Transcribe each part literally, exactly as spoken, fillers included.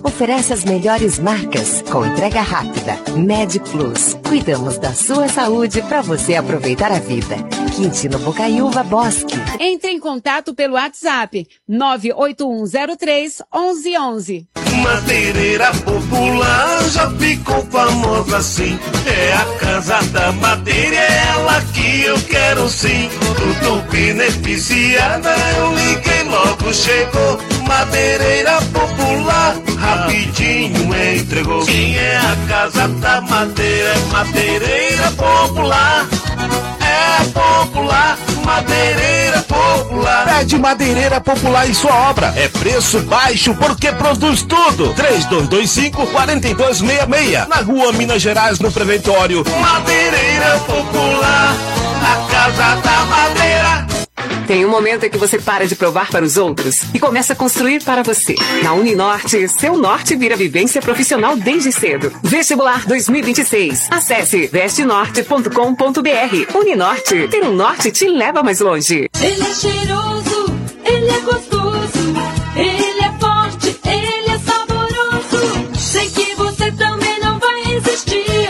Oferece as melhores marcas com entrega rápida. Med Plus. Cuidamos da sua saúde para você aproveitar a vida. Quintino Bocaiúva Bosque. Entre em contato pelo WhatsApp nove oito um zero três onze onze. Madeireira Popular já ficou famosa assim. É a casa da madeira, é ela que eu quero sim. Tudo beneficiada, eu liguei, logo chegou. Madeireira Popular, rapidinho entregou. Quem é a casa da madeira? É Madeireira Popular. É popular, Madeireira Popular. Pede Madeireira Popular em sua obra. É preço baixo porque produz tudo. três dois dois cinco, quatro dois seis seis. Na rua Minas Gerais, no Preventório. Madeireira Popular, a casa da madeira. Tem um momento em que você para de provar para os outros e começa a construir para você. Na Uninorte, seu norte vira vivência profissional desde cedo. Vestibular dois mil e vinte e seis. Acesse veste norte ponto com ponto b r. Uninorte, ter um norte te leva mais longe. Ele é cheiroso, ele é gostoso, ele é forte, ele é saboroso. Sei que você também não vai resistir.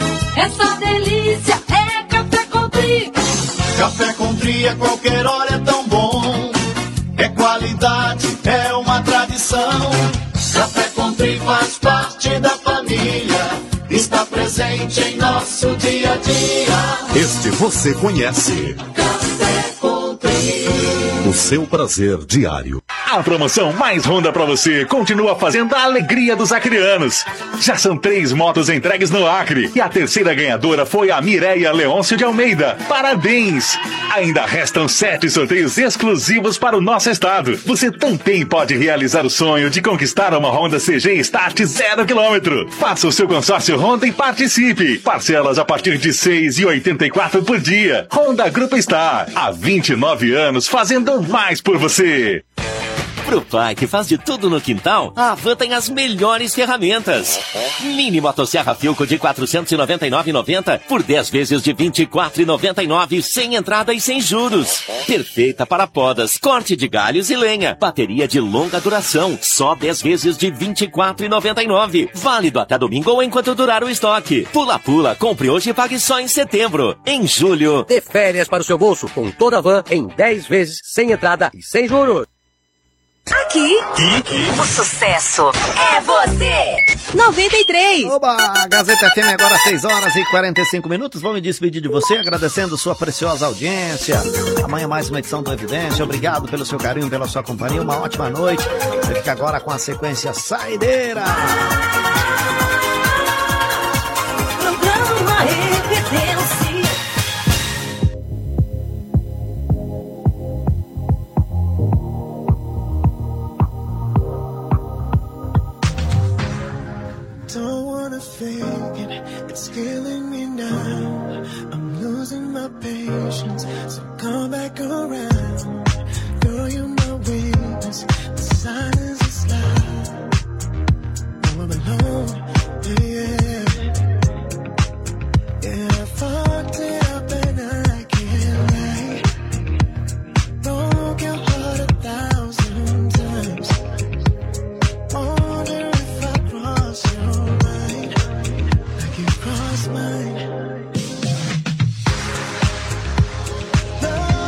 Essa delícia é Café Country. Café Country a qualquer hora é tão bom. É qualidade, é uma tradição. Café Country faz parte da família. Está presente em nosso dia a dia. Este você conhece. Café Country. O seu prazer diário. A promoção mais Honda pra você continua fazendo a alegria dos acrianos. Já são três motos entregues no Acre e a terceira ganhadora foi a Mireia Leôncio de Almeida. Parabéns! Ainda restam sete sorteios exclusivos para o nosso estado. Você também pode realizar o sonho de conquistar uma Honda C G Start zero quilômetro. Faça o seu consórcio Honda e participe. Parcelas a partir de seis reais e oitenta e quatro centavos por dia. Honda Grupo Star, há vinte e nove anos fazendo mais por você. Pro pai que faz de tudo no quintal, a Havan tem as melhores ferramentas. Mini motosserra Filco de quatrocentos e noventa e nove reais e noventa centavos por dez vezes de vinte e quatro reais e noventa e nove centavos, sem entrada e sem juros. Perfeita para podas, corte de galhos e lenha. Bateria de longa duração, só dez vezes de vinte e quatro reais e noventa e nove centavos. Válido até domingo ou enquanto durar o estoque. Pula Pula, compre hoje e pague só em setembro. Em julho, dê férias para o seu bolso com toda a Van em dez vezes, sem entrada e sem juros. Aqui, o sucesso é você. noventa e três. Oba, Gazeta F M agora seis horas e quarenta e cinco minutos. Vou me despedir de você agradecendo sua preciosa audiência. Amanhã mais uma edição do Evidência. Obrigado pelo seu carinho, pela sua companhia. Uma ótima noite. Você fica agora com a sequência Saideira. Programa Evidência. Don't wanna fake it, it's killing me now. I'm losing my patience, so come back around. Girl, you're my weakness, the silence is loud. Now I'm alone, yeah. Yeah, I fucked it up and I can't lie. Broke your heart a thousand times. Wonder if I cross your mind, like you cross mine. Love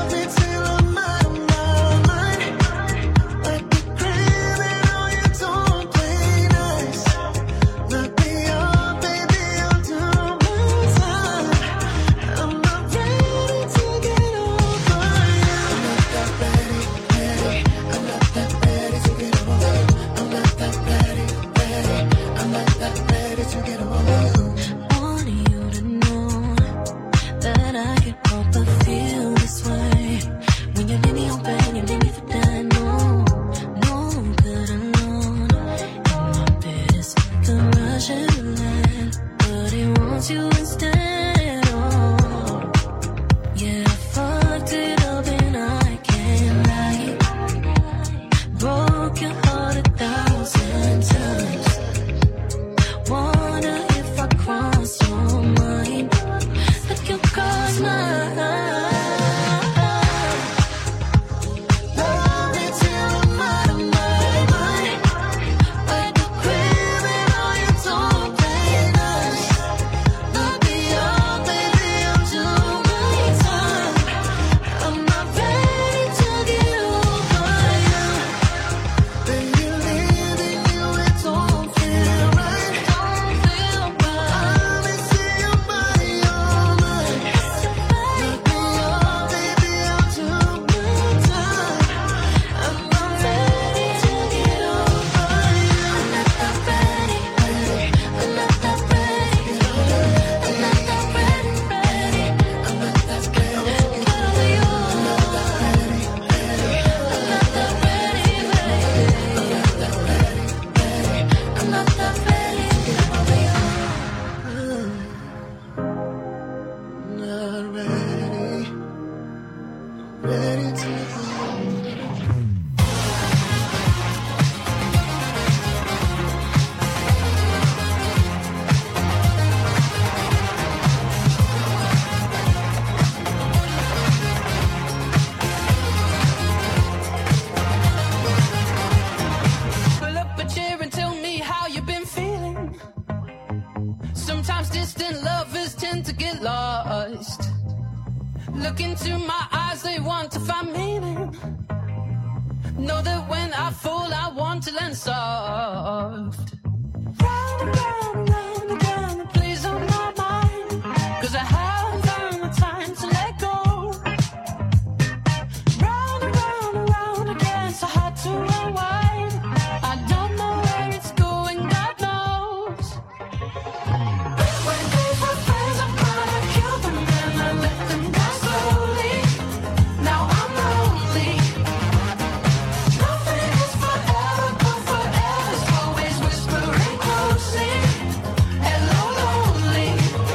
distant lovers tend to get lost. Look into my eyes, they want to find meaning. Know that when I fall, I want to land soft. Round and round and round again, please don't not mind, 'cause I haven't found the time to let go. Round and round and round again, so hard to unwind. I don't know where it's going, God knows. When these were friends, I'm gonna kill them and I let them die slowly. Now I'm lonely. Nothing is forever, but forever's always whispering closely. Hello, lonely.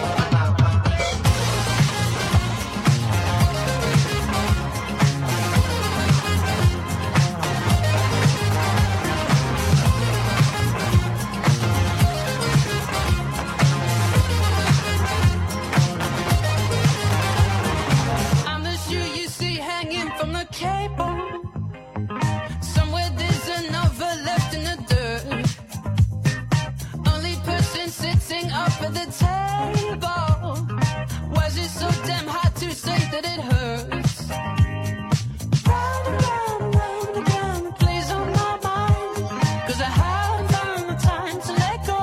I'm the shoe you see hanging from the cable. Somewhere there's another left in the dirt. Only person sitting up at the table. Why is it so damn hard to say that it hurts? Round and round and round again, please don't not mind, 'cause I haven't found the time to let go.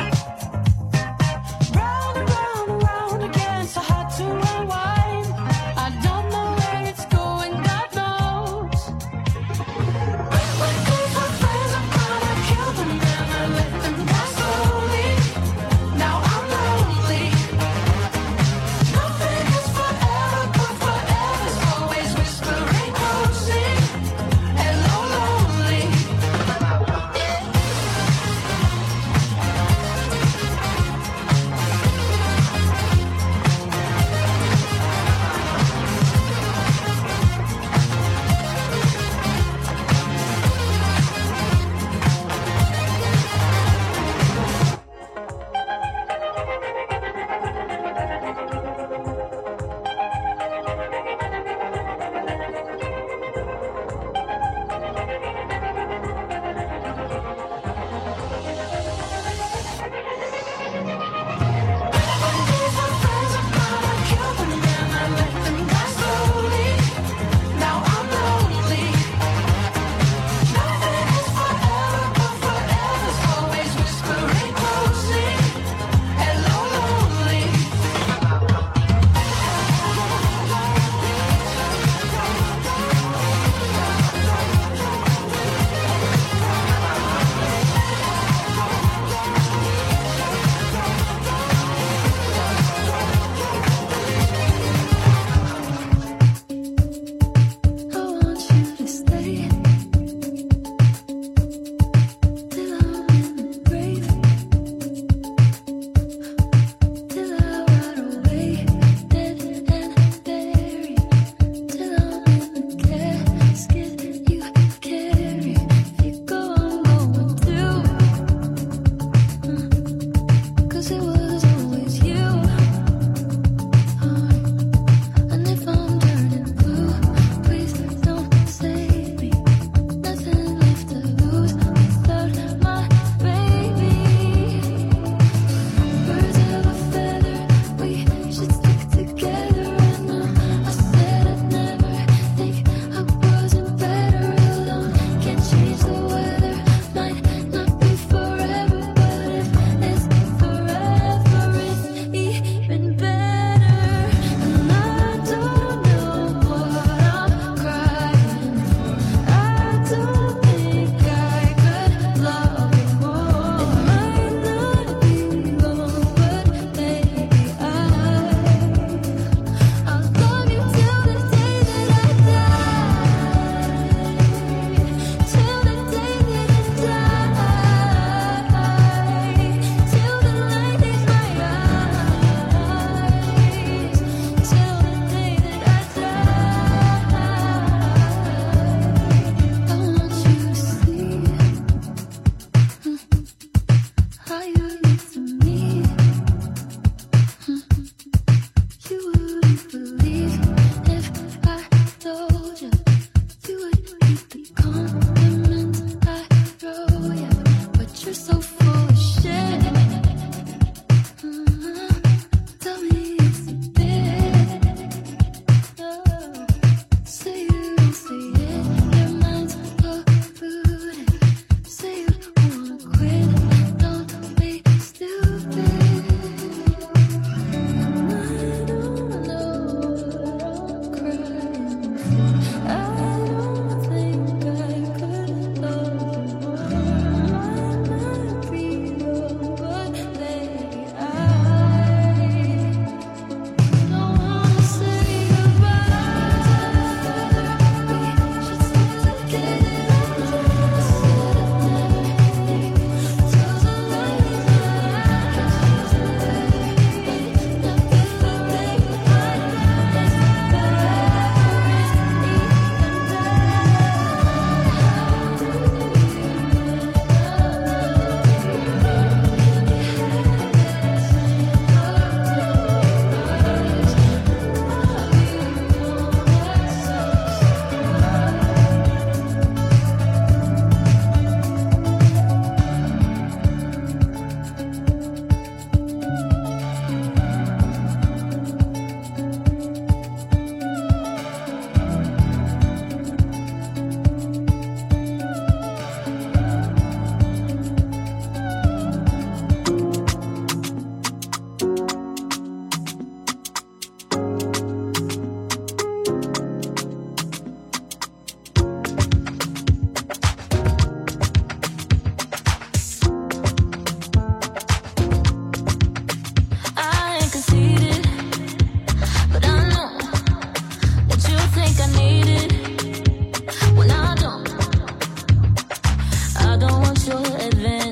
Round and round and round again, so hard to unwind. I don't know where it's going, God knows. When these were friends, I'm gonna kill them and I let them die slowly. Now I'm lonely. Nothing is forever, but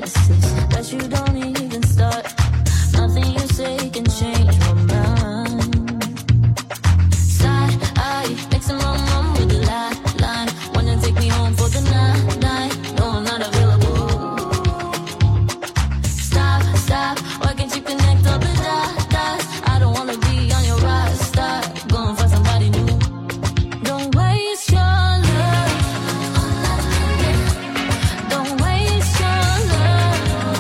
promises that you don't even start. Nothing you say can change my mind. Side eye, mixing my mom with the lie, line. Wanna take me home for the night, night. No, I'm not available. Stop, stop, why can't you connect all the dots, dots? I don't wanna be on your ride, stop. Go and find somebody new. Don't waste your love. Don't waste your love.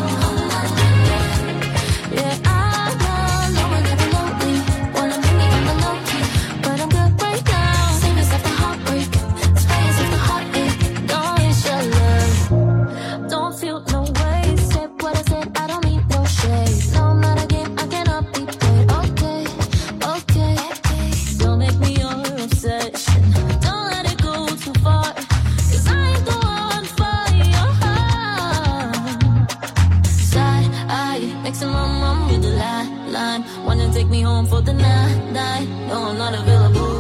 Yeah, I know I'm never lonely. Wanna make me on the low key, but I'm good right now. Save yourself the heartbreak, spare yourself the heartache. Don't waste your love. Don't feel no way. Said what I said, I don't mean no shade. No, I'm not a game, I cannot be played. Okay, okay. Don't make me your obsession. Don't let it go too far, 'cause I ain't the one for your heart. Side eye, mixing my mom with the lie, line. Wanna take me home for the night, night. No, I'm not available.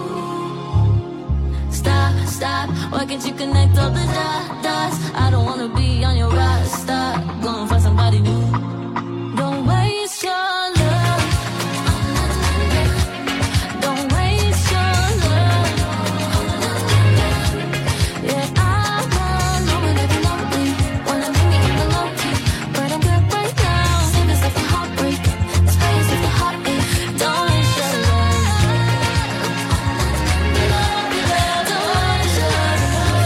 Stop, stop, why can't you connect all the dots, dots? I don't wanna be on your ride, stop. Go and find somebody new. Don't waste your love. Don't waste your love. Yeah, I know I'm never lonely. Wanna make me on the low key, but I'm good right now. Save yourself the heartbreak, spare yourself the heartache. Don't waste your love. Don't waste your love.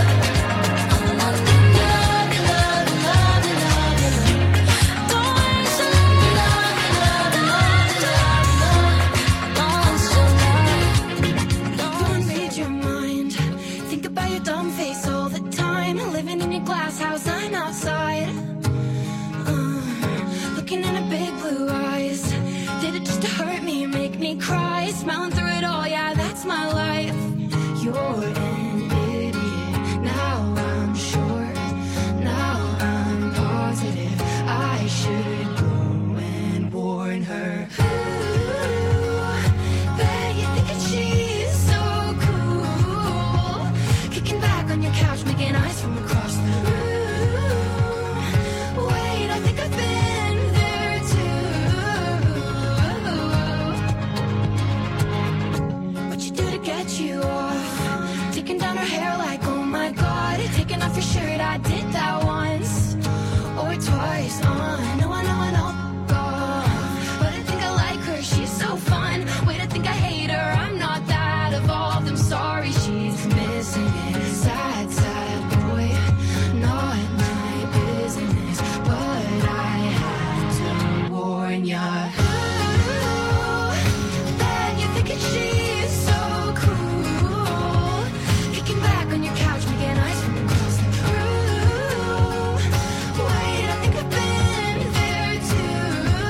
Don't read your mind. Think about your dumb face all the time. Living in your glass house, I'm outside. Uh, looking in her big blue eyes. Did it just to hurt me, make me cry? Smiling through it all, yeah, that's my life. You're an idiot. Now I'm sure. Now I'm positive. I should go and warn her. Bet you think that she's so cool. Kicking back on your couch, making eyes from across the room. Wait, I think I've been there too. What you do to get you off? Taking down her hair like, oh my god. Taking off your shirt, I did that once or twice. Uh, no, I know, I know. God. But I think I like her, she's so fun. Wait, I think I hate her, I'm not that evolved. I'm sorry, she's missing it. Sad, sad boy, not my business. But I had to warn ya. Ooh, bet you think that she's so cool. Kicking back on your couch, making eyes from across the room. Wait, I think I've been there too.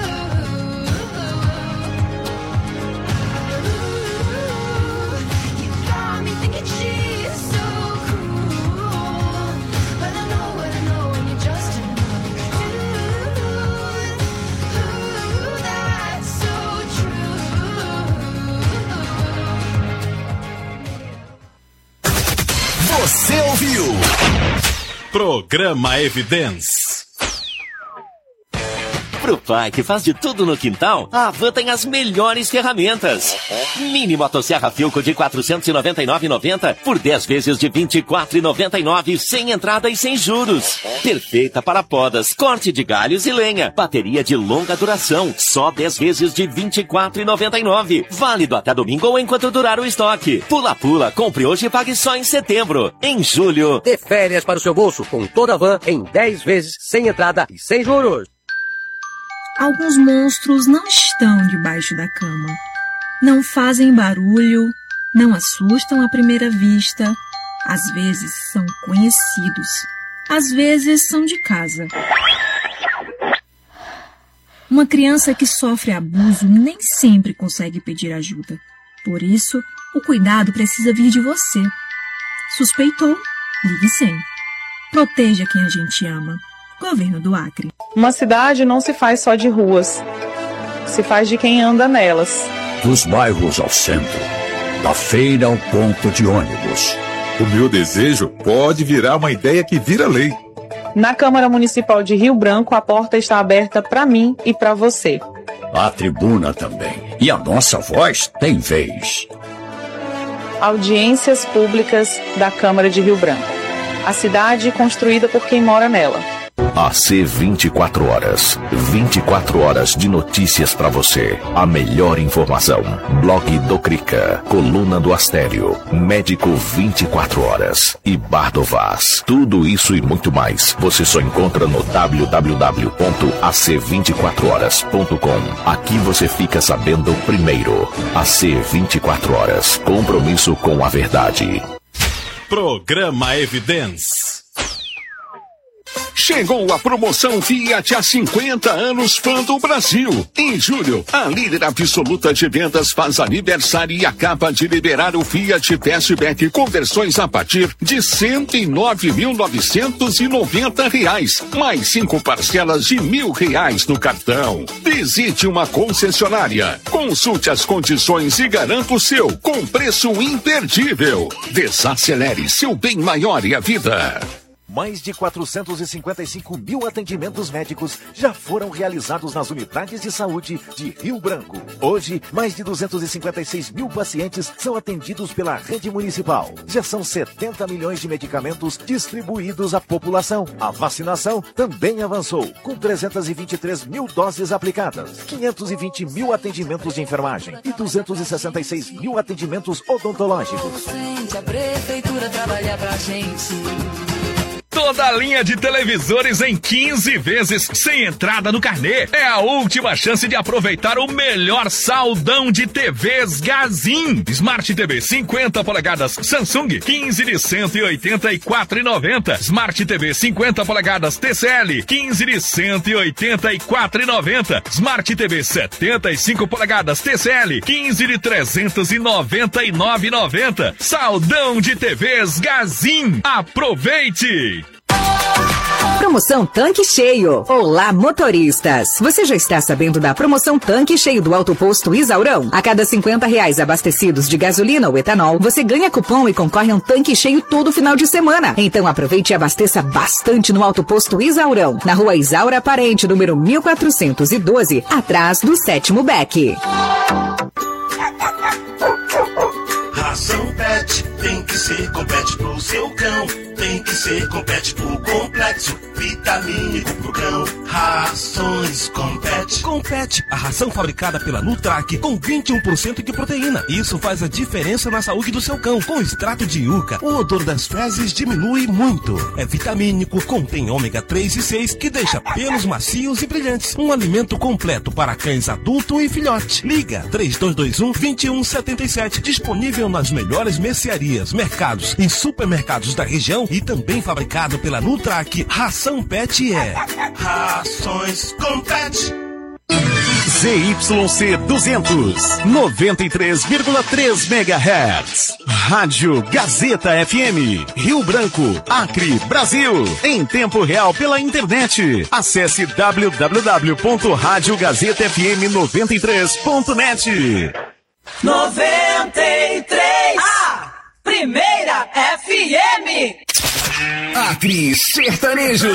You got me thinking she's so cool. But I know what I know when you're just another dude. Ooh, that's so true. Você ouviu? Programa Evidence. Pro pai que faz de tudo no quintal, a Havan tem as melhores ferramentas. Mini motosserra Philco de quatrocentos e noventa e nove reais e noventa centavos por dez vezes de vinte e quatro reais e noventa e nove centavos, sem entrada e sem juros. Perfeita para podas, corte de galhos e lenha. Bateria de longa duração, só dez vezes de vinte e quatro reais e noventa e nove centavos. Válido até domingo ou enquanto durar o estoque. Pula Pula, compre hoje e pague só em setembro. Em julho, dê férias para o seu bolso com toda a Havan em dez vezes sem entrada e sem juros. Alguns monstros não estão debaixo da cama. Não fazem barulho, não assustam à primeira vista. Às vezes são conhecidos, às vezes são de casa. Uma criança que sofre abuso nem sempre consegue pedir ajuda. Por isso, o cuidado precisa vir de você. Suspeitou? Ligue cem. Proteja quem a gente ama. Governo do Acre. Uma cidade não se faz só de ruas, se faz de quem anda nelas. Dos bairros ao centro, da feira ao ponto de ônibus. O meu desejo pode virar uma ideia que vira lei. Na Câmara Municipal de Rio Branco, a porta está aberta para mim e para você. A tribuna também. E a nossa voz tem vez. Audiências públicas da Câmara de Rio Branco. A cidade construída por quem mora nela. A C vinte e quatro horas. vinte e quatro horas de notícias pra você. A melhor informação. Blog do Crica. Coluna do Astério. Médico vinte e quatro horas. E Bar do Vaz. Tudo isso e muito mais você só encontra no w w w ponto a c vinte e quatro horas ponto com. Aqui você fica sabendo primeiro. A C vinte e quatro horas. Compromisso com a verdade. Programa Evidence. Chegou a promoção Fiat há cinquenta anos Fã do Brasil. Em julho, a líder absoluta de vendas faz aniversário e acaba de liberar o Fiat Fastback com versões a partir de cento e nove mil novecentos e noventa reais, mais cinco parcelas de mil reais no cartão. Visite uma concessionária, consulte as condições e garanta o seu com preço imperdível. Desacelere seu bem maior e a vida. Mais de quatrocentos e cinquenta e cinco mil atendimentos médicos já foram realizados nas unidades de saúde de Rio Branco. Hoje, mais de duzentos e cinquenta e seis mil pacientes são atendidos pela rede municipal. Já são setenta milhões de medicamentos distribuídos à população. A vacinação também avançou, com trezentos e vinte e três mil doses aplicadas, quinhentos e vinte mil atendimentos de enfermagem e duzentos e sessenta e seis mil atendimentos odontológicos. A prefeitura trabalha pra gente. Toda a linha de televisores em quinze vezes, sem entrada no carnê. É a última chance de aproveitar o melhor saldão de T Vs Gazin. Smart T V cinquenta polegadas Samsung, quinze de cento e oitenta e quatro reais e noventa centavos. Smart T V cinquenta polegadas T C L, quinze de cento e oitenta e quatro reais e noventa centavos. Smart T V setenta e cinco polegadas T C L, quinze de trezentos e noventa e nove reais e noventa centavos. Saldão de T Vs Gazin. Aproveite! Promoção Tanque Cheio. Olá, motoristas! Você já está sabendo da promoção Tanque Cheio do Alto Posto Isaurão? A cada cinquenta reais abastecidos de gasolina ou etanol, você ganha cupom e concorre a um tanque cheio todo final de semana. Então aproveite e abasteça bastante no Alto Posto Isaurão, na rua Isaura Parente, número mil quatrocentos e doze, atrás do sétimo Beck. Ração Pet tem que ser com pet pro seu cão. Tem que ser com pet por complexo, vitamínico pro cão. Rações Compet. Compet, a ração fabricada pela Nutrac com vinte e um por cento de proteína. Isso faz a diferença na saúde do seu cão. Com extrato de yuca, o odor das fezes diminui muito. É vitamínico, contém ômega três e seis que deixa pelos macios e brilhantes. Um alimento completo para cães adulto e filhote. Liga três dois dois um, dois um sete sete. Disponível nas melhores mercearias, mercados e supermercados da região e também fabricado pela Nutrac. Ração Pet é Rações Compet. Z Y C duzentos, noventa e três vírgula três megahertz. Rádio Gazeta F M, Rio Branco, Acre, Brasil. Em tempo real pela internet. Acesse w w w ponto rádio gazeta f m noventa e três ponto net. noventa e três, a primeira F M. Acre Sertanejo.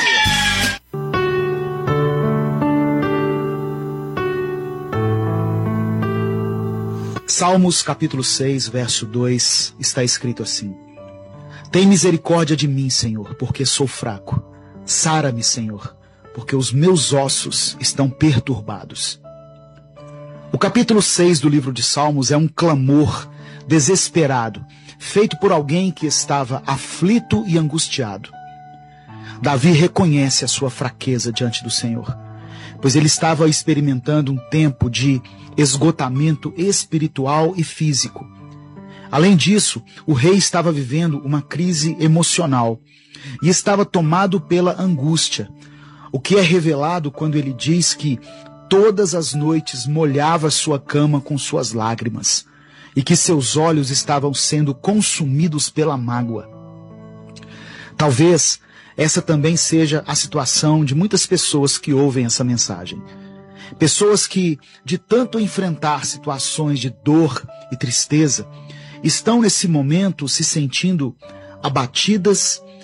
Salmos capítulo seis, verso dois, está escrito assim: Tem misericórdia de mim, Senhor, porque sou fraco. Sara-me, Senhor, porque os meus ossos estão perturbados. O capítulo seis do livro de Salmos é um clamor desesperado, feito por alguém que estava aflito e angustiado. Davi reconhece a sua fraqueza diante do Senhor, pois ele estava experimentando um tempo de esgotamento espiritual e físico. Além disso, o rei estava vivendo uma crise emocional e estava tomado pela angústia, o que é revelado quando ele diz que todas as noites molhava sua cama com suas lágrimas e que seus olhos estavam sendo consumidos pela mágoa. Talvez essa também seja a situação de muitas pessoas que ouvem essa mensagem. Pessoas que, de tanto enfrentar situações de dor e tristeza, estão nesse momento se sentindo abatidas,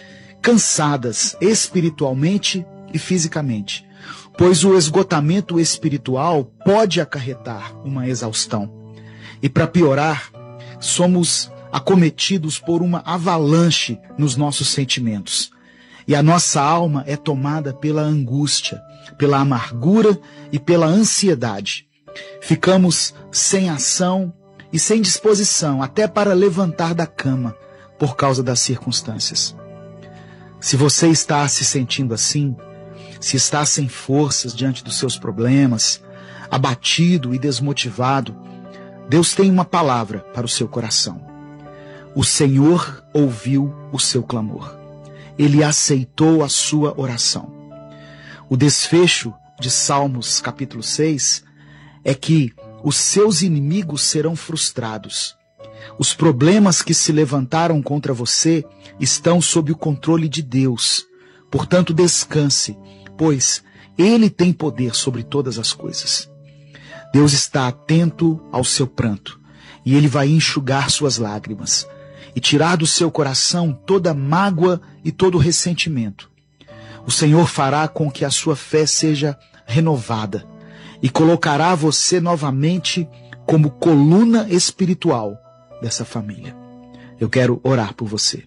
cansadas espiritualmente e fisicamente, pois o esgotamento espiritual pode acarretar uma exaustão. E para piorar, somos acometidos por uma avalanche nos nossos sentimentos. E a nossa alma é tomada pela angústia, pela amargura e pela ansiedade. Ficamos sem ação e sem disposição até para levantar da cama por causa das circunstâncias. Se você está se sentindo assim, se está sem forças diante dos seus problemas, abatido e desmotivado, Deus tem uma palavra para o seu coração. O Senhor ouviu o seu clamor. Ele aceitou a sua oração. O desfecho de Salmos capítulo seis é que os seus inimigos serão frustrados. Os problemas que se levantaram contra você estão sob o controle de Deus. Portanto, descanse, pois Ele tem poder sobre todas as coisas. Deus está atento ao seu pranto, e Ele vai enxugar suas lágrimas, e tirar do seu coração toda mágoa e todo ressentimento. O Senhor fará com que a sua fé seja renovada, e colocará você novamente como coluna espiritual dessa família. Eu quero orar por você.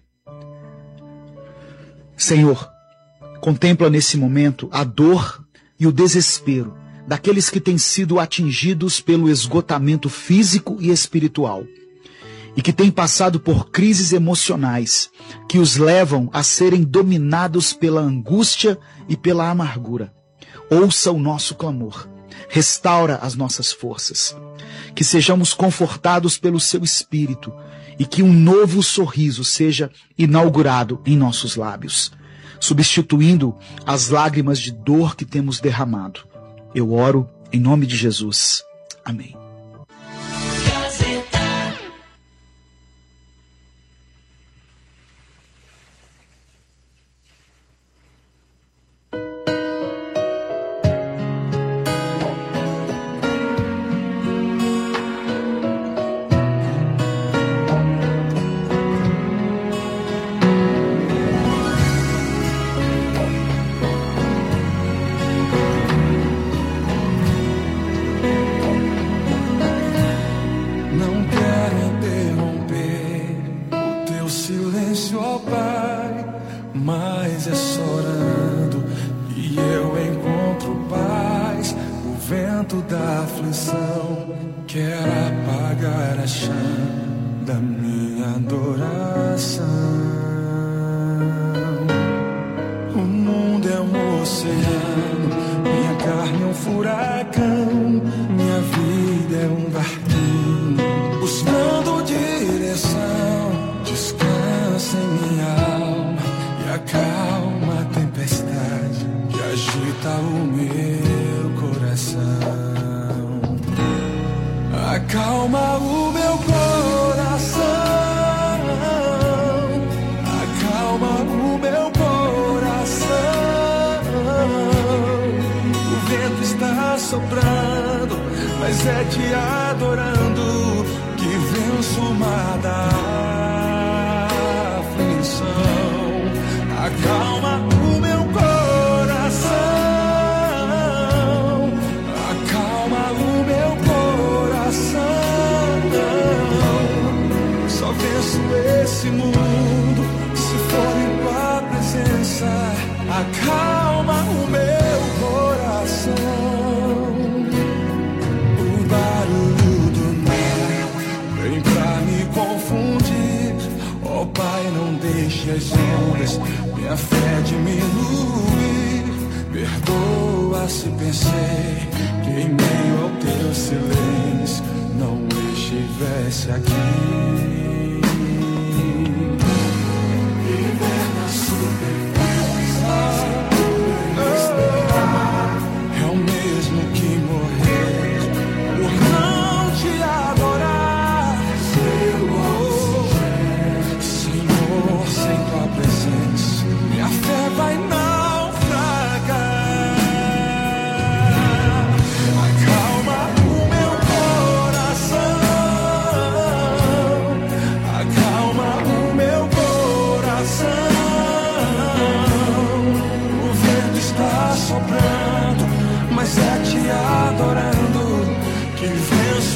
Senhor, contempla nesse momento a dor e o desespero daqueles que têm sido atingidos pelo esgotamento físico e espiritual, e que têm passado por crises emocionais que os levam a serem dominados pela angústia e pela amargura. Ouça o nosso clamor, restaura as nossas forças, que sejamos confortados pelo seu Espírito e que um novo sorriso seja inaugurado em nossos lábios, substituindo as lágrimas de dor que temos derramado. Eu oro em nome de Jesus. Amém.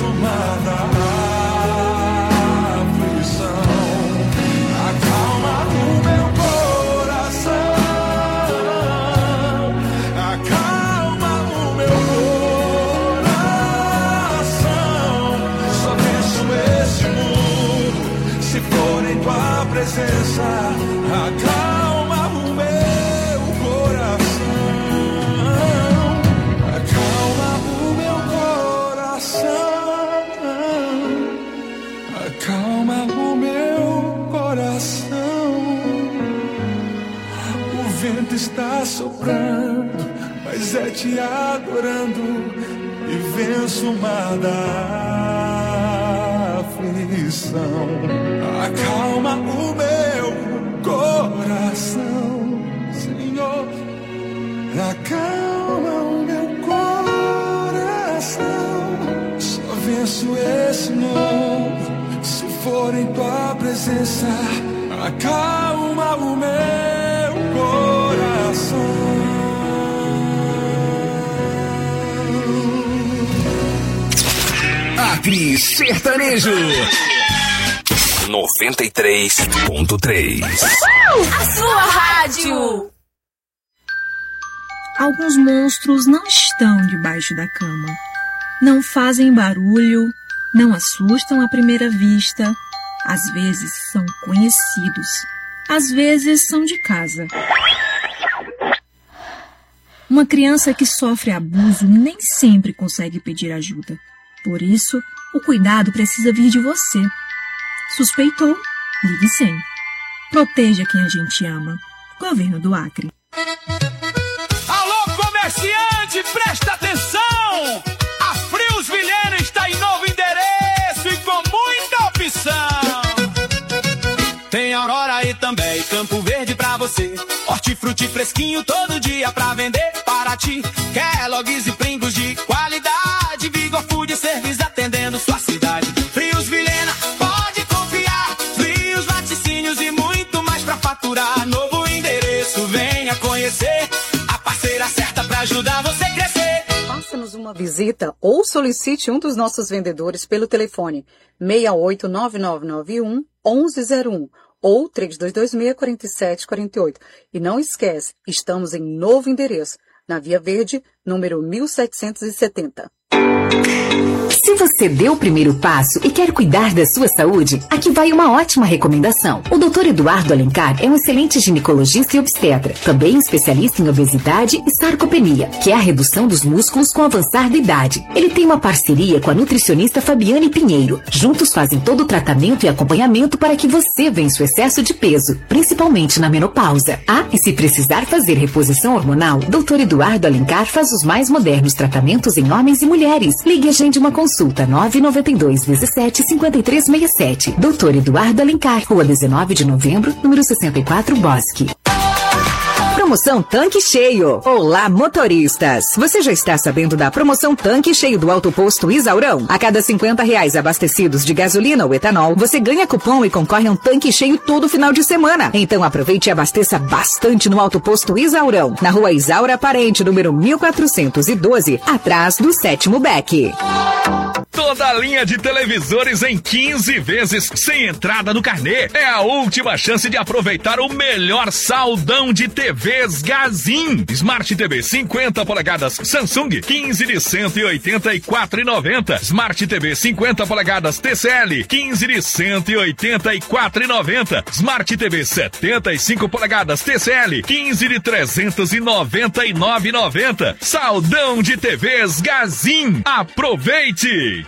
sumada a aflição. Acalma o meu coração, acalma o meu coração. Só penso esse mundo se for em tua presença. Acalma o meu coração, acalma o meu coração, acalma o meu coração. O vento está soprando, mas é te adorando e venço uma da aflição. Acalma o meu coração, Senhor, acalma o meu coração. Só venço esse mundo se for em tua presença. Acalma o meu coração. Acre Sertanejo noventa e três ponto três. A sua rádio! Alguns monstros não estão debaixo da cama. Não fazem barulho, não assustam à primeira vista. Às vezes são conhecidos, às vezes são de casa. Uma criança que sofre abuso nem sempre consegue pedir ajuda. Por isso, o cuidado precisa vir de você. Suspeitou? Ligue cem. Proteja quem a gente ama. Governo do Acre. Alô, comerciante, presta atenção! A Frios Vilhena está em novo endereço e com muita opção. Tem Aurora e também Campo Verde pra você. Hortifruti fresquinho todo dia pra vender para ti. Kellogg's e Pringles de qualidade. Vigor Food Service atendendo sua cidade. Frios Vilhena, pode confiar. Frios, laticínios e muito mais pra faturar. Novo endereço, venha conhecer. A parceira certa pra ajudar você a crescer. Faça-nos uma visita ou solicite um dos nossos vendedores pelo telefone seis oito nove nove nove um um um zero um ou três dois dois seis, quatro sete quatro oito. E não esquece, estamos em novo endereço, na Via Verde, número mil setecentos e setenta. Se você deu o primeiro passo e quer cuidar da sua saúde, aqui vai uma ótima recomendação. O doutor Eduardo Alencar é um excelente ginecologista e obstetra, também especialista em obesidade e sarcopenia, que é a redução dos músculos com o avançar da idade. Ele tem uma parceria com a nutricionista Fabiane Pinheiro. Juntos fazem todo o tratamento e acompanhamento para que você vença o excesso de peso, principalmente na menopausa. Ah, e se precisar fazer reposição hormonal, doutor Eduardo Alencar faz os mais modernos tratamentos em homens e mulheres. Ligue e agende uma consulta nove nove dois, dezessete, cinquenta e três sessenta e sete. doutor Eduardo Alencar, Rua dezenove de novembro, número sessenta e quatro, Bosque. Promoção Tanque Cheio. Olá, motoristas! Você já está sabendo da promoção Tanque Cheio do Alto Posto Isaurão? A cada cinquenta reais abastecidos de gasolina ou etanol, você ganha cupom e concorre a um tanque cheio todo final de semana. Então aproveite e abasteça bastante no Alto Posto Isaurão, na Rua Isaura Parente, número mil quatrocentos e doze, atrás do sétimo Beck. Toda a linha de televisores em quinze vezes sem entrada no carnê. É a última chance de aproveitar o melhor saldão de T Vs Gazin. Smart T V cinquenta polegadas Samsung quinze de cento e oitenta e quatro reais e noventa centavos. Smart T V cinquenta polegadas T C L quinze de cento e oitenta e quatro reais e noventa centavos. Smart T V setenta e cinco polegadas T C L quinze de trezentos e noventa e nove reais e noventa centavos. Saldão de T Vs Gazin. Aproveite!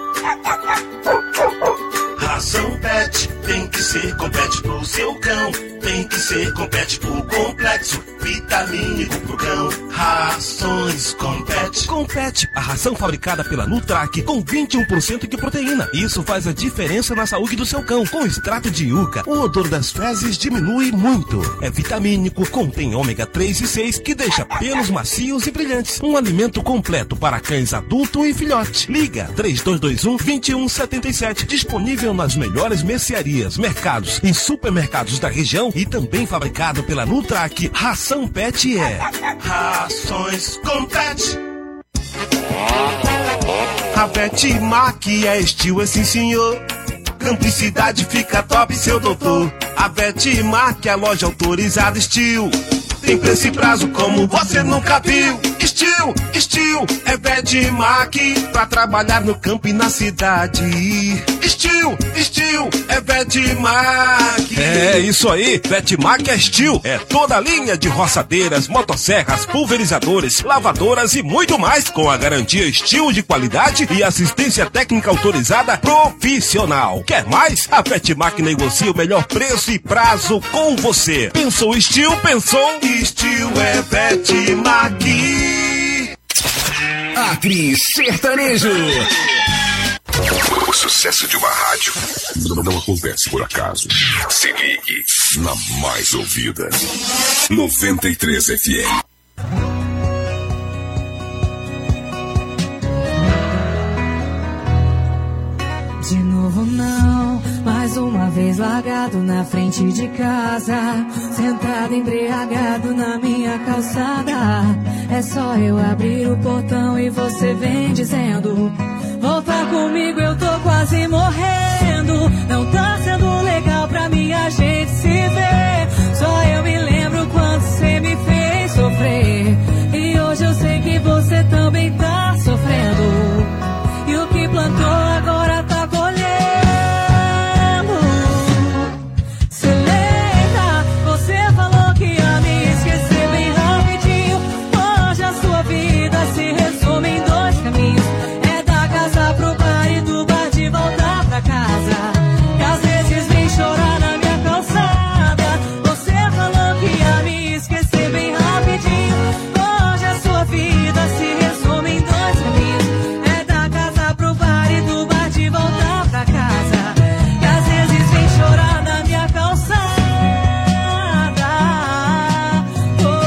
Ração Pet tem que ser com Pet pro seu cão. Tem que ser com Pet pro complexo, vitamínico pro cão. Rações com Pet. Com Pet, a ração fabricada pela Nutrac com vinte e um por cento de proteína. Isso faz a diferença na saúde do seu cão. Com extrato de yuca, o odor das fezes diminui muito. É vitamínico, contém ômega três e seis que deixa pelos macios e brilhantes. Um alimento completo para cães adulto e filhote. Liga três dois dois um, dois um sete sete. Disponível nas melhores mercearias, mercados e supermercados da região e também fabricado pela Nutrac. Ração Pet é Rações com Pet. A Vetmac é estilo, é sim senhor. Camplicidade fica top, seu doutor. A Vetmac é a loja autorizada estilo. Tem preço e prazo como você nunca viu. Estilo, estilo, é Vetmac. Pra trabalhar no campo e na cidade. Estilo, estilo, é Vetmac. É isso aí, Vetmac é estilo. É toda a linha de roçadeiras, motosserras, pulverizadores, lavadoras e muito mais. Com a garantia estilo de qualidade e assistência técnica autorizada profissional. Quer mais? A Vetmac negocia o melhor preço e prazo com você. Pensou estilo, pensou estilo, é Vetmac. Acre Sertanejo. O sucesso de uma rádio não acontece por acaso. Se ligue na mais ouvida. noventa e três F M. De novo não, mais uma vez largado na frente de casa, sentado embriagado na minha calçada. É só eu abrir o portão e você vem dizendo: volta comigo, eu tô quase morrendo. Não tá sendo legal pra mim a gente se ver. Só eu me lembro quando você me fez sofrer. E hoje eu sei que você também tá sofrendo. E o que plantou agora tá colhendo. Cê lembra? Você falou que ia me esquecer bem rapidinho. Hoje a sua vida se resume em dois caminhos: é da casa pro bar e do bar de voltar pra casa. E às vezes vem chorar na minha calçada. Você falou que ia me esquecer bem rapidinho. Hoje a sua vida se resume em dois caminhos: é da casa pro bar e do bar de voltar pra casa. E às vezes vem chorar na minha calçada. Oh, oh,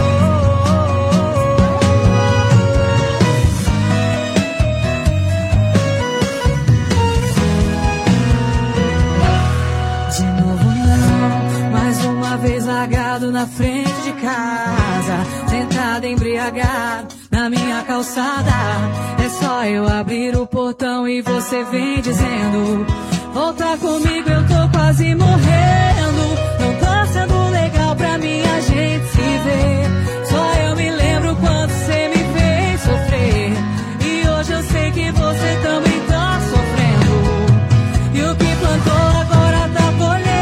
oh. De novo não, mais uma vez largado na frente de casa, sentado embriagado na minha calçada. É só eu abrir o portão e você vem dizendo: volta comigo, eu tô quase morrendo. Não tá sendo legal pra mim a gente se ver. Só eu me lembro quando você me fez sofrer. E hoje eu sei que você também tá sofrendo. E o que plantou agora tá colhendo.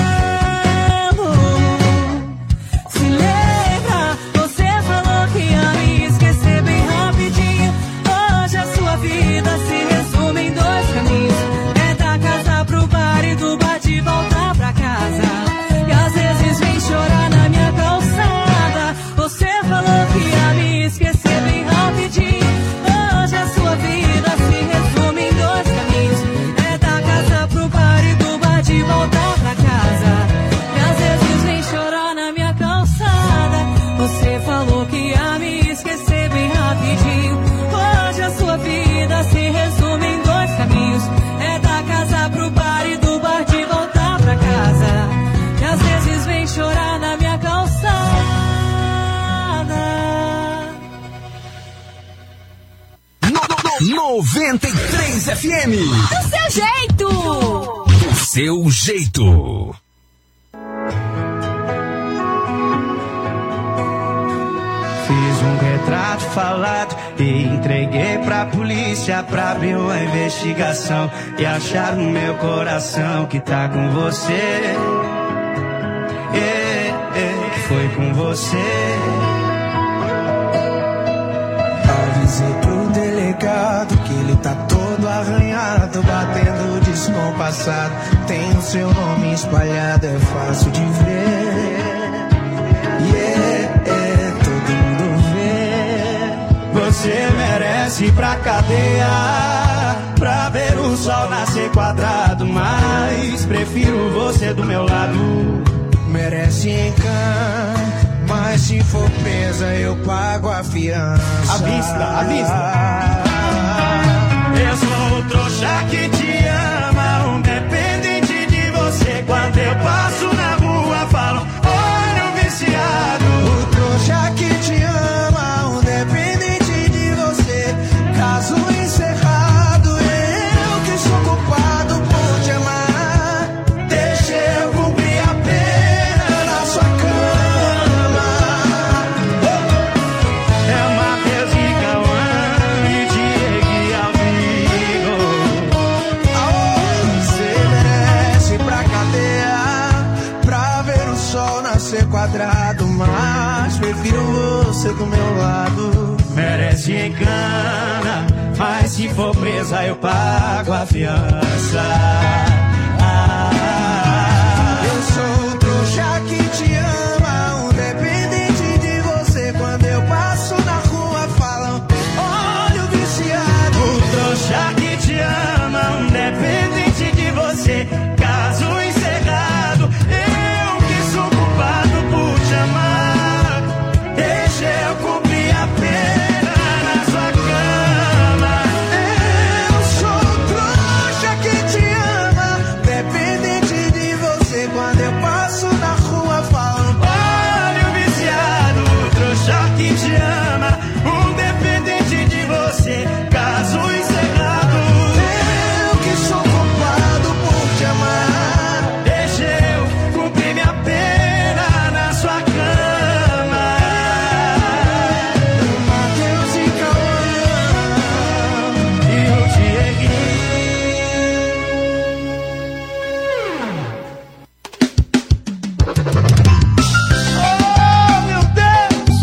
Se lembra? Você falou que ia me esquecer bem rapidinho. Hoje a sua vida se resume em dois caminhos: é da casa pro bar e do bar de voltar pra casa. E às vezes vem chorar na minha calçada. Você falou que ia me esquecer bem rapidinho. Hoje a sua vida se resume em dois caminhos: é da casa pro bar e do bar de voltar pra casa. E às vezes vem chorar na minha calçada. Você falou que ia me esquecer bem rapidinho. Hoje a sua vida se resume em dois caminhos: é da casa pro bar e do bar de voltar pra casa. E às vezes vem chorar na minha calçada. noventa e três F M. Do seu jeito! Do seu jeito. Fiz um retrato falado e entreguei pra polícia pra abrir uma investigação e achar no meu coração que tá com você. É, é, que foi com você. Avisei pro delegado que ele tá todo arranhado, batendo descompassado. Tem o seu nome espalhado, é fácil de ver. Yeah, é, todo mundo vê. Você merece ir pra cadeia pra ver o sol nascer quadrado, mas prefiro você do meu lado. Merece encanto, mas se for presa eu pago a fiança. À vista, à vista. Eu sou o trouxa que te ama, um dependente de você. Quando eu passo na rua falo, olha o viciado. O trouxa que te ama, um dependente de você. Caso encerrado. você do meu lado. Merece engana, mas se for presa eu pago a fiança. Ah, eu sou o trouxa que te ama, um dependente de você. Quando eu passo na rua falam, olha o viciado. O trouxa que te ama, um dependente de você. Caso encerrado, eu que sou culpado por te amar. Deixa eu cumprir a pena na sua cama. Eu sou o trouxa que te ama, dependente de você. Quando eu passo na rua falam, olha o viciado. O trouxa que te ama, um dependente de você. Caso encerrado, eu que sou culpado por te amar. Deixa eu cumprir minha pena na sua cama. Mateus e Cauã e o Oh, meu Deus!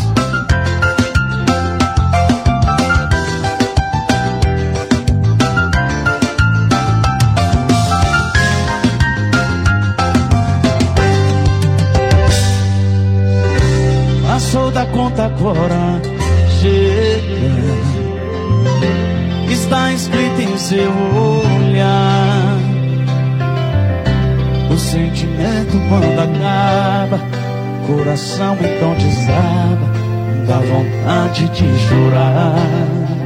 Passou da conta agora, chega. Está escrito em seu olhar. O sentimento quando acaba, coração então desaba, dá vontade de chorar.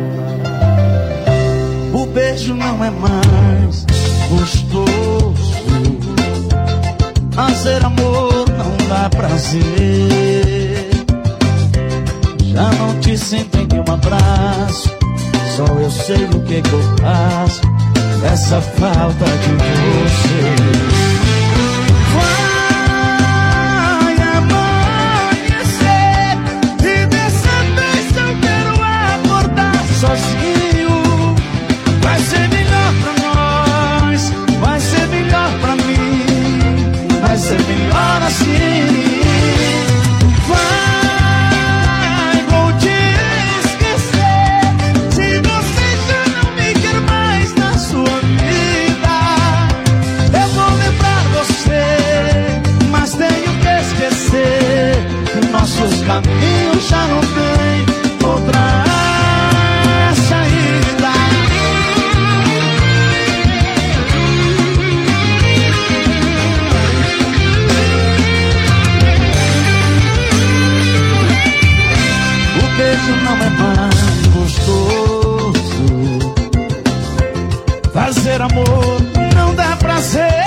O beijo não é mais gostoso, fazer amor não dá prazer. Já não te sinto em nenhum abraço, só eu sei o que que eu faço dessa falta de você. Vai amanhecer e dessa vez eu quero acordar sozinho. Vai ser melhor pra nós, vai ser melhor pra mim, vai ser melhor assim. Vai, vou te esquecer, se você já não me quer mais na sua vida. Eu vou lembrar você, mas tenho que esquecer. Nossos caminhos já não têm outra saída. O beijo não é mais gostoso, fazer amor não dá prazer.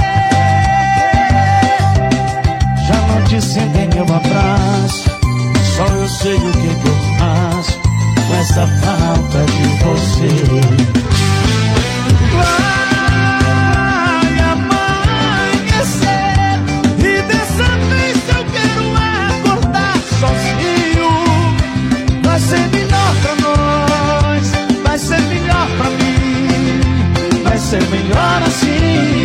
Já não te sinto em meu abraço, só eu sei o que que eu faço com essa falta de você. Vai amanhecer e dessa vez eu quero acordar sozinho. Vai ser melhor pra nós, vai ser melhor pra mim, vai ser melhor assim.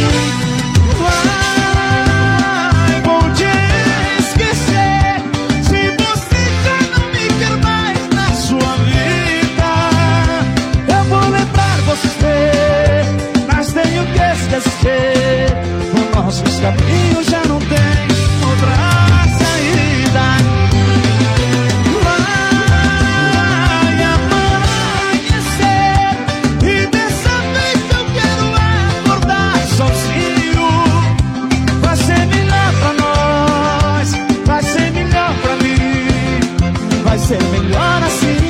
Vai, vou te esquecer, se você já não me quer mais na sua vida. Eu vou lembrar você, mas tenho que esquecer. Os nossos caminhos já não tem outra saída. Vai amanhecer e dessa vez eu quero acordar sozinho. Vai ser melhor pra nós, vai ser melhor pra mim, vai ser melhor assim.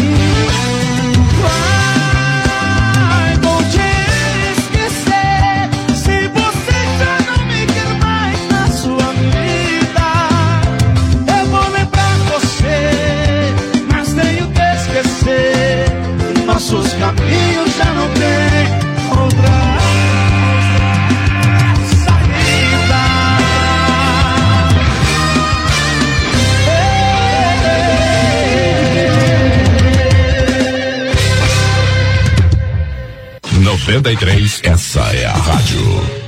Vai, vou te esquecer, se você já não me quer mais na sua vida. Eu vou lembrar você, mas tenho que esquecer. Nossos caminhos já não têm outra saída. noventa e três, essa é a rádio.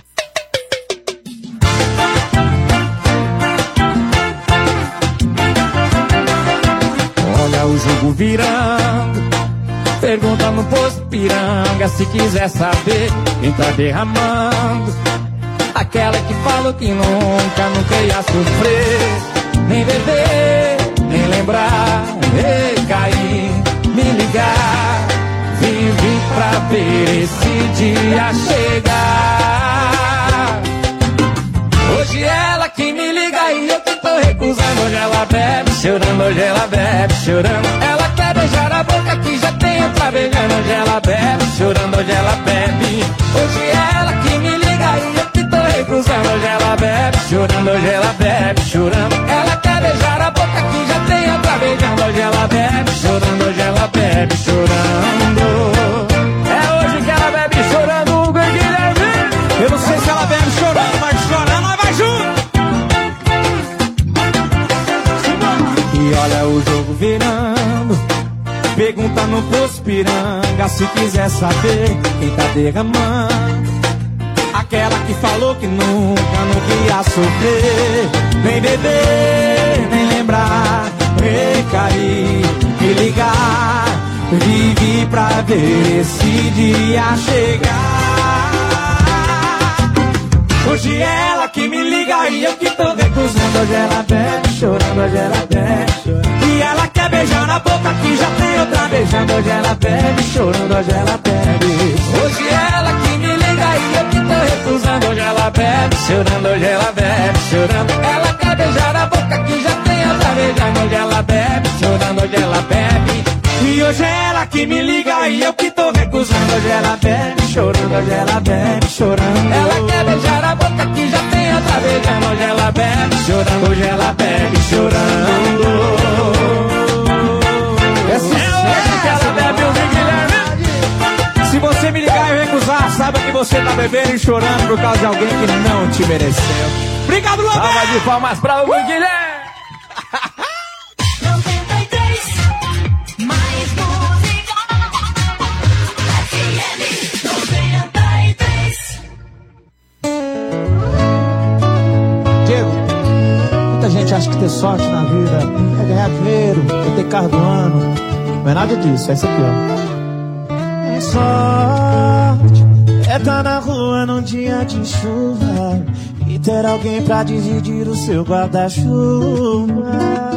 virando. Pergunta no posto Piranga se quiser saber quem tá derramando. Aquela que falou que nunca, nunca ia sofrer, nem beber, nem lembrar, ei, cair, me ligar. Vive pra ver esse dia chegar. Hoje ela que me liga e eu que tô recusando. Hoje ela bebe chorando, hoje ela bebe chorando. Ela quer beijar a boca que já tem outra beijando. Hoje ela bebe chorando, hoje ela bebe. Hoje ela que me liga e eu que tô recusando. Hoje ela bebe chorando, hoje ela bebe chorando. Ela quer beijar a boca que já tem outra beijando. Hoje ela bebe chorando, hoje ela bebe chorando. É hoje que ela bebe chorando, Hugo e Guilherme. Eu não sei se ela bebe chorando, mas chorar nós vai junto. E olha o jogo virando. Pergunta no posto Piranga se quiser saber quem tá derramando. Aquela que falou que nunca, nunca ia sofrer, nem beber, nem lembrar, nem cair, me ligar. Vive pra ver esse dia chegar. Hoje ela que me liga e eu que tô recusando. Hoje ela bebe chorando, hoje ela bebe chorando. E ela quer beijar na boca que já tem outra beijando. Hoje ela bebe chorando, hoje ela bebe. Hoje ela que me liga e eu que tô recusando. Hoje ela bebe chorando, hoje ela bebe chorando. Ela quer beijar a boca que já tem outra beijando. Hoje ela bebe chorando, hoje ela bebe. E hoje é ela que me liga e eu que tô recusando. Hoje ela bebe chorando, hoje ela bebe chorando. Ela quer beijar a boca que já tem outra beijando. Hoje ela bebe chorando, hoje ela bebe chorando. Esse é hoje que ela bebe, o Guilherme. Se você me ligar e eu recusar, saiba que você tá bebendo e chorando por causa de alguém que não te mereceu. Obrigado, Lobão! Salva de palmas pra o Guilherme! Muita gente acha que ter sorte na vida é ganhar dinheiro, é ter carro do ano. Não é nada disso, é isso aqui, ó. É sorte, é estar na rua num dia de chuva e ter alguém pra dividir o seu guarda-chuva.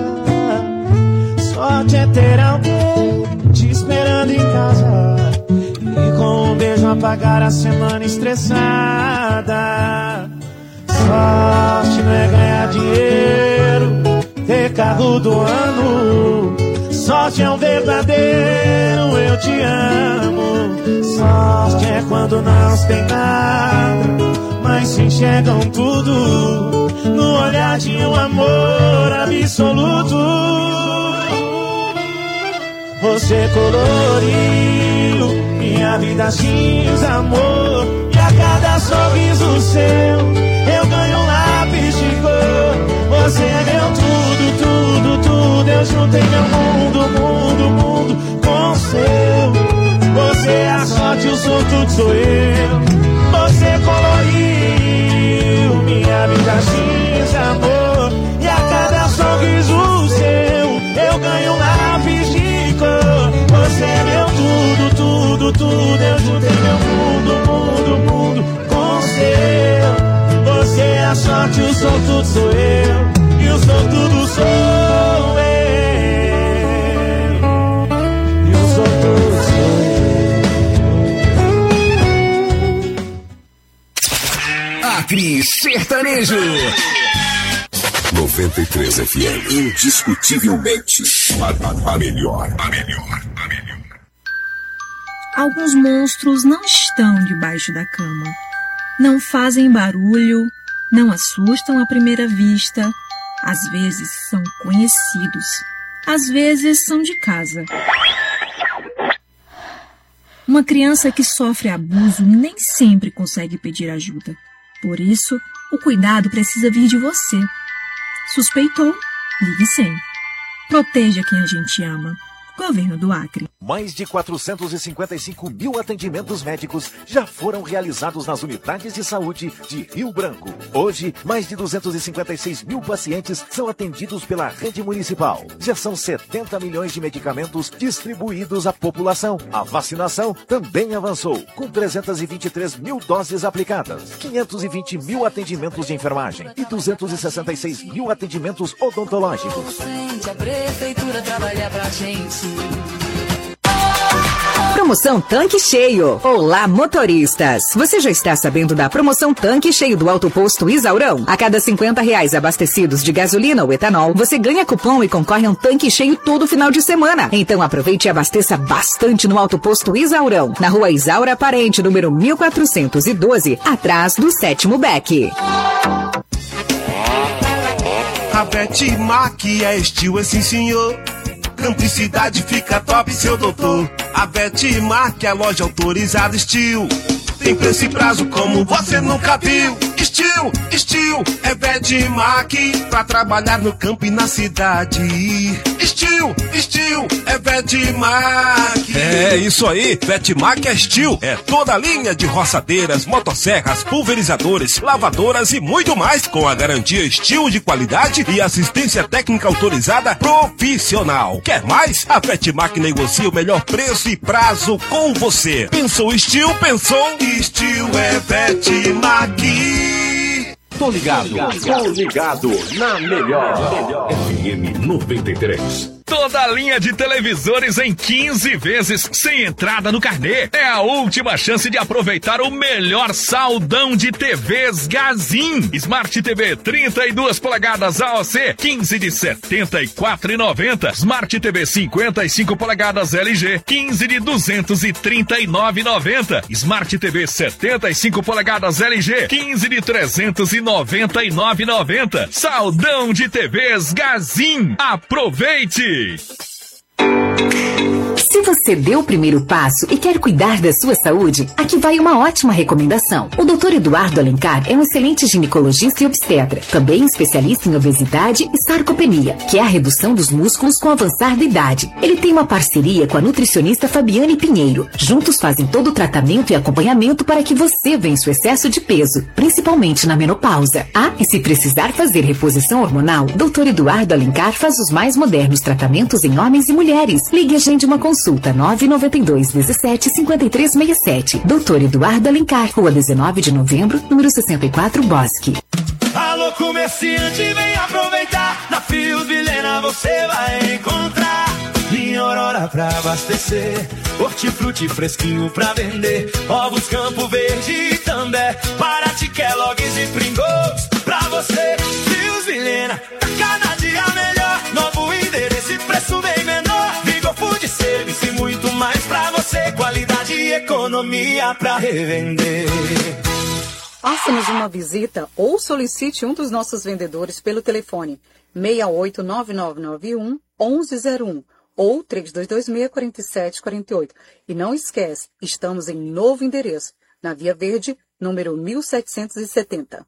Sorte é ter alguém te esperando em casa e com um beijo apagar a semana estressada. Sorte não é ganhar dinheiro, ter carro do ano. Sorte é um verdadeiro eu te amo. Sorte é quando não se tem nada, mas se enxergam tudo no olhar de um amor absoluto. Você coloriu minha vida cinza, amor. E a cada sorriso seu eu ganho um lápis de cor. Você é meu tudo, tudo, tudo. Eu juntei meu mundo, mundo, mundo com o seu. Você é a sorte, o sortudo sou eu. Você coloriu minha vida cinza, amor. E a cada sorriso seu eu ganho um lápis de cor. Você é meu tudo, tudo, tudo. Eu juntei meu mundo, mundo, mundo com o seu. Você é a sorte, o sortudo sou eu. E o sortudo sou eu. E o sortudo sou eu. Acre Sertanejo noventa e três F M, indiscutivelmente a, a, a melhor, a melhor, a melhor. Alguns monstros não estão debaixo da cama. Não fazem barulho, não assustam à primeira vista. Às vezes são conhecidos, às vezes são de casa. Uma criança que sofre abuso nem sempre consegue pedir ajuda. Por isso, o cuidado precisa vir de você. Suspeitou? Ligue cem. Proteja quem a gente ama. Governo do Acre. mais de quatrocentos e cinquenta e cinco mil atendimentos médicos já foram realizados nas unidades de saúde de Rio Branco. Hoje, mais de duzentos e cinquenta e seis mil pacientes são atendidos pela rede municipal. Já são setenta milhões de medicamentos distribuídos à população. A vacinação também avançou, com trezentos e vinte e três mil doses aplicadas, quinhentos e vinte mil atendimentos de enfermagem e duzentos e sessenta e seis mil atendimentos odontológicos. A prefeitura trabalha pra gente. Promoção Tanque Cheio. Olá, motoristas! Você já está sabendo da promoção Tanque Cheio do Alto Posto Isaurão? A cada cinquenta reais abastecidos de gasolina ou etanol, você ganha cupom e concorre a um tanque cheio todo final de semana. Então aproveite e abasteça bastante no Alto Posto Isaurão, na rua Isaura Parente, número mil quatrocentos e doze, atrás do sétimo Beck. A Vetmac é estilo, é sim senhor. Campicidade fica top, seu doutor. A Vetmac é a loja autorizada estilo. Tem preço e prazo como você nunca viu. Estilo, estilo, é Vetmac. Pra trabalhar no campo e na cidade. Estilo, estilo, é Vetmac. É isso aí, Vetmac é estilo. É toda a linha de roçadeiras, motosserras, pulverizadores, lavadoras e muito mais, com a garantia estilo de qualidade e assistência técnica autorizada profissional. Quer mais? A Vetmac negocia o melhor preço e prazo com você. Pensou estilo? Pensou? Estilo é Vetmac. Tô ligado, tô ligado na melhor F M noventa e três. Toda a linha de televisores em quinze vezes sem entrada no carnê. É a última chance de aproveitar o melhor saldão de T Vs Gazin. Smart T V trinta e duas polegadas A O C, quinze de setenta e quatro reais e noventa centavos. Smart T V cinquenta e cinco polegadas L G, quinze de duzentos e trinta e nove reais e noventa centavos. Smart T V setenta e cinco polegadas L G, quinze de trezentos e noventa e nove reais e noventa centavos. Saldão de T Vs Gazin. Aproveite! Se você deu o primeiro passo e quer cuidar da sua saúde, aqui vai uma ótima recomendação. O doutor Eduardo Alencar é um excelente ginecologista e obstetra, também especialista em obesidade e sarcopenia, que é a redução dos músculos com o avançar da idade. Ele tem uma parceria com a nutricionista Fabiane Pinheiro. Juntos fazem todo o tratamento e acompanhamento para que você vença o excesso de peso, principalmente na menopausa. Ah, e se precisar fazer reposição hormonal, doutor Eduardo Alencar faz os mais modernos tratamentos em homens e mulheres. Ligue e agende uma consulta nove nove dois, dezessete, cinquenta e três sessenta e sete. doutor Eduardo Alencar, Rua dezenove de novembro, número sessenta e quatro, Bosque. Alô, comerciante, vem aproveitar. Na Fios Vilhena você vai encontrar linha Aurora pra abastecer, hortifruti fresquinho pra vender, ovos Campo Verde e També, Paraty, Kellogg's e Pringles pra você. Fios Vilhena, tá cada dia melhor, novo endereço e preço bem menor. Vigo Food Service e muito mais pra você, qualidade e economia pra revender. Faça-nos uma visita ou solicite um dos nossos vendedores pelo telefone seis oito nove nove nove um, onze zero um ou três dois dois seis, quatro sete quatro oito. E não esquece, estamos em novo endereço, na Via Verde, número mil setecentos e setenta.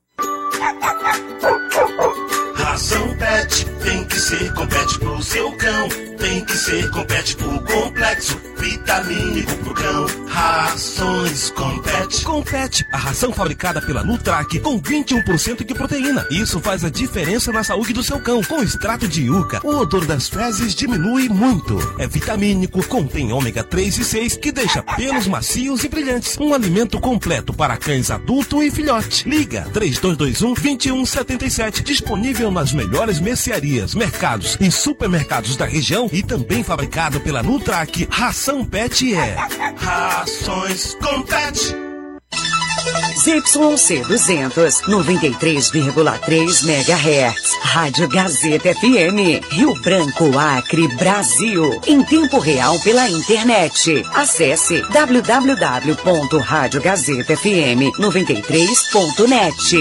Ração Pet tem que ser com pet pro seu cão. Tem que ser com pet pro complexo, vitamínico pro cão. Rações com pet. Com Pet, a ração fabricada pela Nutrac com vinte e um por cento de proteína. Isso faz a diferença na saúde do seu cão. Com extrato de yuca, o odor das fezes diminui muito. É vitamínico, contém ômega três e seis, que deixa pelos macios e brilhantes. Um alimento completo para cães adulto e filhote. Liga três dois dois um, dois um sete sete. Disponível nas melhores mercearias, mercados e supermercados da região e também fabricado pela Nutrac. Ração Pet é Rações com Pet. Z Y C duzentos, noventa e três vírgula três megahertz. Rádio Gazeta F M. Rio Branco, Acre, Brasil. Em tempo real pela internet. Acesse w w w ponto rádio gazeta f m noventa e três ponto net.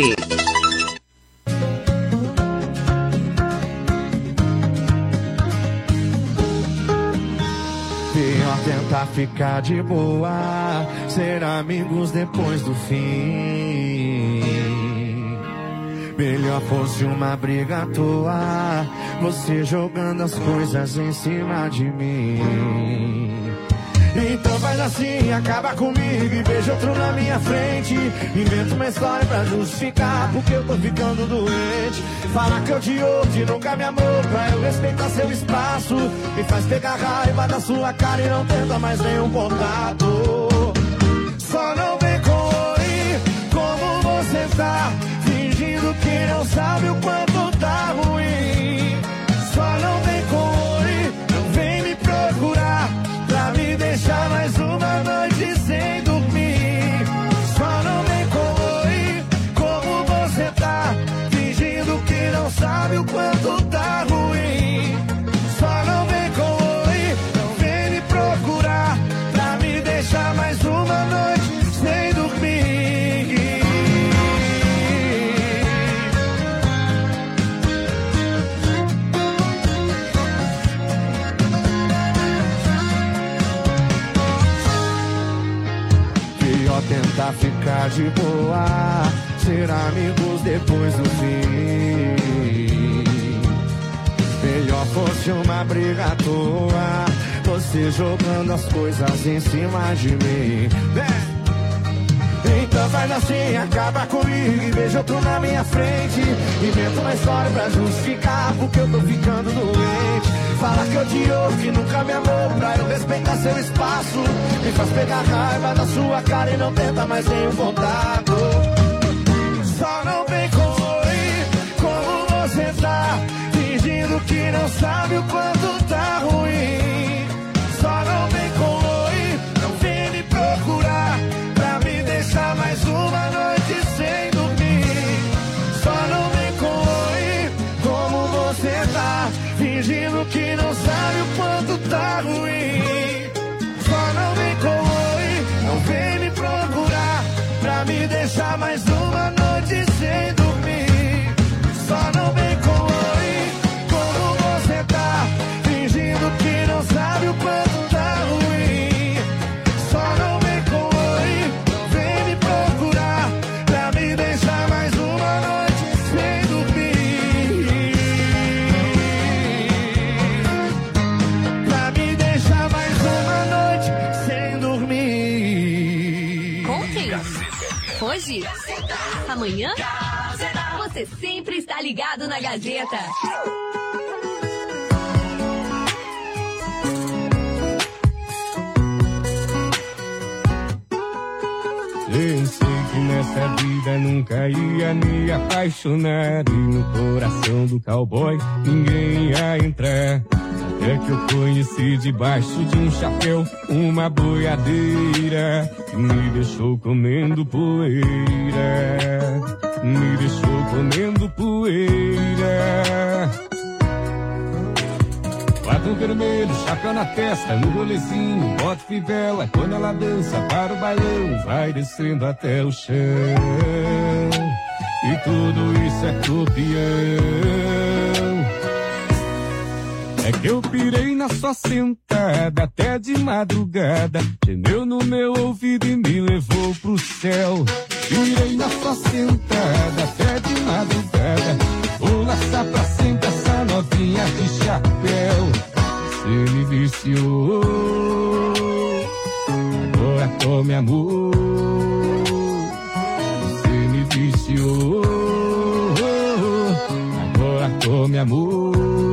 Tentar ficar de boa, ser amigos depois do fim. Melhor fosse uma briga à toa, você jogando as coisas em cima de mim. assim, acaba comigo e vejo outro na minha frente. Invento uma história pra justificar porque eu tô ficando doente. Fala que eu te ouço e nunca me amou, pra eu respeitar seu espaço. Me faz pegar raiva da sua cara e não tenta mais nenhum contato. Só não vem com oi, como você tá, fingindo que não sabe o quanto tá ruim. Só não vem com oi, não vem me procurar pra me deixar mais uma noite sem dormir. Só não vem com oi, como você tá, fingindo que não sabe o quanto tá ruim. Só não vem com oi, não vem me procurar pra me deixar mais uma noite sem dormir. Pior tentar ficar de boa, ser amigos depois do fim. Melhor fosse uma briga à toa, você jogando as coisas em cima de mim. Então faz assim, acaba comigo e vejo outro na minha frente. Invento uma história pra justificar porque eu tô ficando doente. Fala que eu te ouço e nunca me amou, pra eu respeitar seu espaço. Me faz pegar raiva da sua cara e não tenta mais nenhum contato. Só não vem com oi, como você tá, fingindo que não sabe o quanto tá ruim. Só não vem com oi, não vem me procurar pra me deixar mais uma noite sem dormir. Só não vem com oi, como você tá, fingindo que não sabe o quanto tá ruim. Só não vem com oi, não vem me procurar pra me deixar mais uma noite sem dormir. Só não vem com oi, como você tá, fingindo que não sabe o quanto tá ruim. Só não vem com oi, não vem me procurar pra me deixar mais uma noite sem dormir. Pra me deixar mais uma noite sem dormir. Ontem, hoje, amanhã, você sempre está ligado na Gazeta. Eu sei que nessa vida nunca ia me apaixonar, e no coração do cowboy ninguém ia entrar. Até que eu conheci debaixo de um chapéu uma boiadeira que me deixou comendo poeira, me deixou comendo poeira. Batom vermelho, chapéu na testa, no rolezinho, bota fivela. Quando ela dança para o bailão, vai descendo até o chão. E tudo isso é copião. É que eu pirei na sua sentada até de madrugada, gemeu no meu ouvido e me levou pro céu. Pirei na sua sentada até de madrugada, vou laçar pra sempre essa novinha de chapéu. Você me viciou, agora tome amor. Você me viciou, agora tome amor.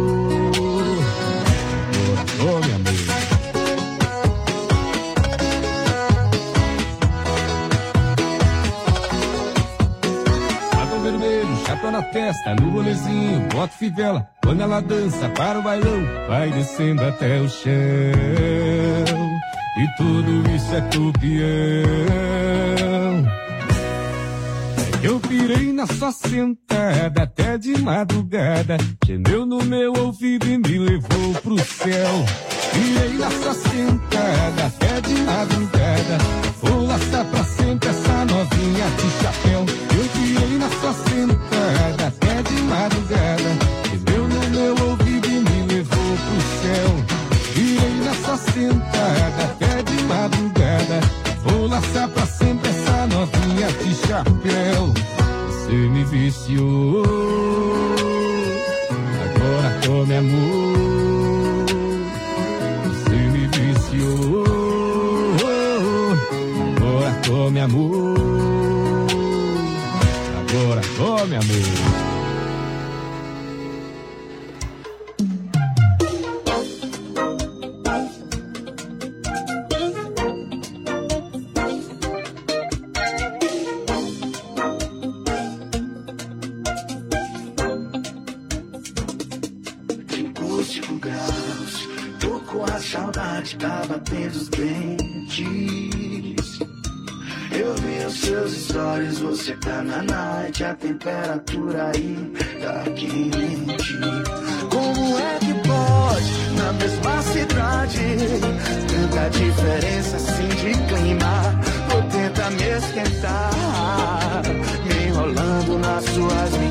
Agora tome amor. Chapéu na testa, no rolezinho, bota fivela. Quando ela dança para o bailão, vai descendo até o chão. E tudo isso é copião. É que eu pirei na sua sentada até de madrugada, gemeu no meu ouvido e me levou pro céu. Pirei na sua sentada até de madrugada, vou laçar pra sempre essa novinha de chapéu. Eu pirei na sua sentada até de madrugada, gemeu no meu ouvido e me levou pro céu. Pirei na sua sentada até de madrugada, vou laçar pra sempre essa novinha de chapéu. Você me viciou, agora tome amor. Você me viciou, cidade tá batendo os dentes. Eu vi os seus stories, você tá na night, a temperatura aí tá quente. Como é que pode, na mesma cidade, tanta diferença assim de clima? Ou tenta me esquentar, me enrolando nas suas